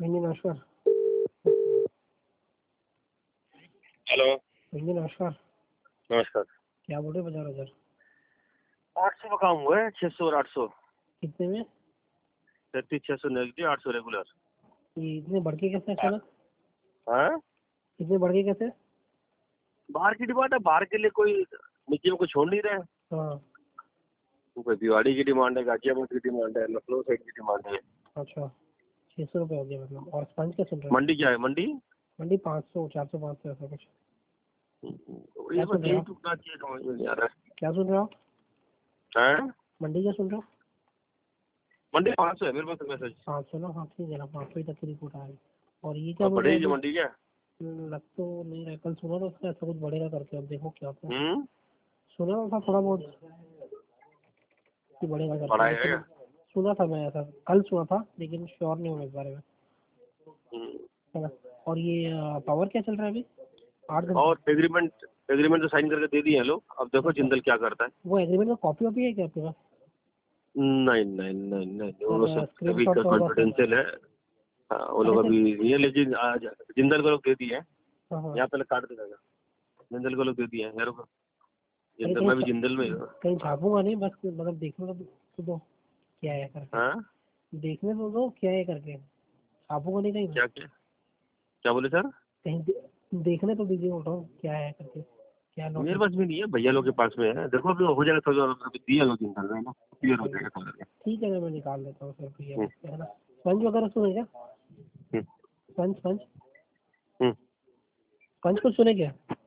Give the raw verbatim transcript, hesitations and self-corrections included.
भैया नमस्कार। हेलो भैया नमस्कार। नमस्कार। क्या बोल रहे बाजार बाजार? आठ सौ का काम हुआ है, छह सौ और आठ सौ। कितने में? तैतीस छह सौ नेगेटिव, आठ सौ रेगुलर। ये इतने बढ़ के कैसे अचानक? हाँ, इतने बढ़ के कैसे? बाहर की डिमांड है, बाहर के लिए कोई नीचे में कोई छोड़ नहीं रहे। हाँ कोई भिवाड़ी की डिमांड है, गाजियाबाद की डिमांड है, लखनऊ साइड की डिमांड है। अच्छा, छः सौ रुपये हो गया मतलब। और स्पंज क्या सुन रहा है? मंडी क्या है? मंडी मंडी पाँच सौ चार सौ पाँच सौ ऐसा कुछ। ये सुन बस रहे यही हो? टुकड़ा चाहिए, समझ में नहीं आ रहा क्या सुन रहे हो? है। हैं? मंडी क्या सुन रहे हो? मंडी पाँच सौ है मेरे पास मैसेज। पाँच सौ ना, हाँ ठीक है ना, पाँच सौ ही तक की रिपोर्ट आ रही। और ये क्या और बोल रहे बढ़ेगी हैं? मंडी क्या? लग तो नहीं रहा, कल सुना था उसका ऐसा कुछ बढ़ेगा करके, अब देखो क्या होता है। हम्म सुना था थोड़ा बहुत कि बढ़ेगा करके, बढ़ाएगा लेकिन क्या? सुना था मैं, ऐसा कल सुना था, लेकिन श्योर नहीं हूँ इस बारे में, हम्म। है ना। और ये अ, पावर क्या चल रहा है अभी? आठ घंटे और एग्रीमेंट एग्रीमेंट तो साइन करके दे दिए हैं लोग, अब देखो जिंदल क्या करता है। वो एग्रीमेंट का कॉपी वॉपी है क्या आपके पास? नहीं नहीं नहीं नहीं, वो सब स्क्रीन अभी शॉट तो होगा सर। कॉन्फिडेंशियल है। हाँ, वो अरे लोग सर। अभी नहीं है, लेकिन आज जिंदल को लोग दे दिए हैं। हाँ हाँ। यहाँ पहले काट देगा, जिंदल को लोग दे दिए हैं मेरे को। अरे जिंदल, कहीं मैं भी छा- जिंदल में ही हूँ। कहीं हाँ छापूंगा नहीं, बस मतलब देखने को तो दो क्या है करके। हाँ? देखने तो दो क्या है करके, छापूंगा नहीं कहीं। क्या क्या क्या बोले सर? कहीं दे, देखने तो दीजिए, बोल रहा हूँ क्या है करके, क्या मेरे नोटिस। पास भी नहीं है, भैया लोग के पास में है। देखो अभी हो जाएगा थोड़ा, अभी दिया लोग जिंदल में ना, क्लियर हो जाएगा कलर का। ठीक है ना, मैं निकाल देता हूँ सर भैया हम्म, उससे, है ना। स्पंज वगैरह सुने क्या? हम्म, स्पंज स्पंज हम्म। स्पंज कुछ सुने क्या?